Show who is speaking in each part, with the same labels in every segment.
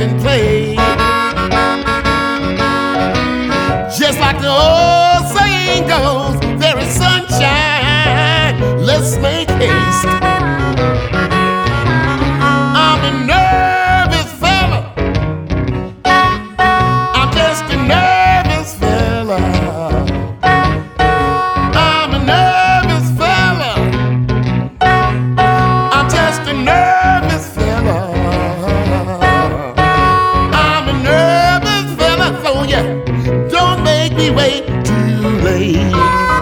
Speaker 1: and play. Just like the old saying goes, there is sunshine, let's make haste. I'm a nervous fella, I'm just a nervous fella. I'm a nervous fella, I'm just a nervous fella. I'm a nervous fella, so yeah, don't make me wait too late.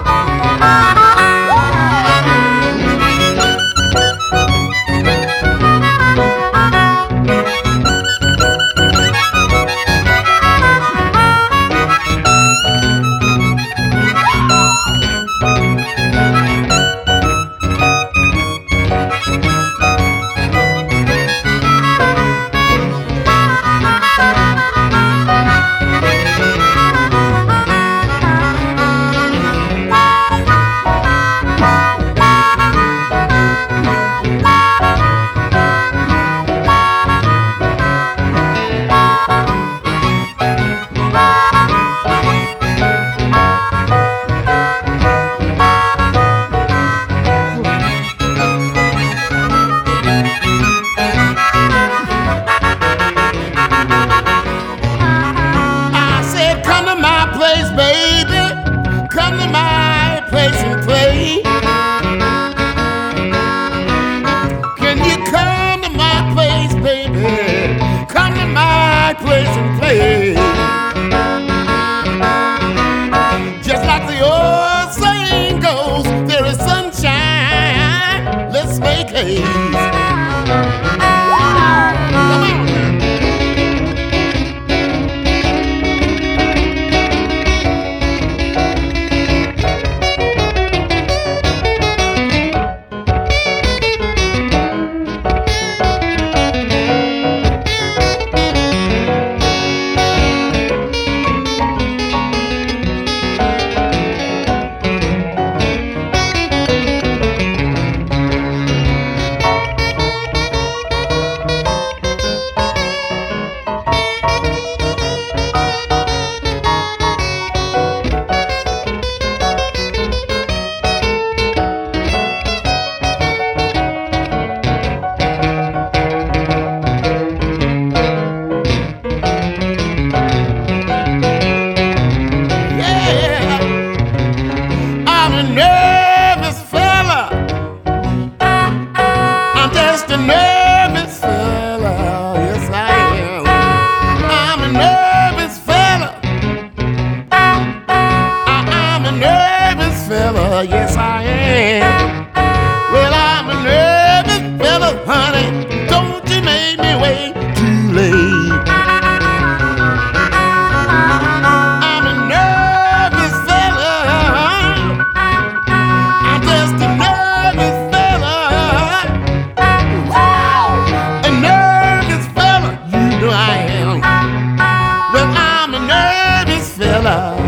Speaker 1: Baby, come to my place and play. Can you come to my place, baby? Come to my place and play. Just like the old saying goes, there is sunshine, let's make haste. A nervous fella, yes I am. I'm a nervous fella. I'm a nervous fella, yes I am. Well, I'm a nervous fella, honey. Don't you make me wait too late. I'm a nervous fella. I'm just a nervous fella. I am. Well, I'm a nervous fella.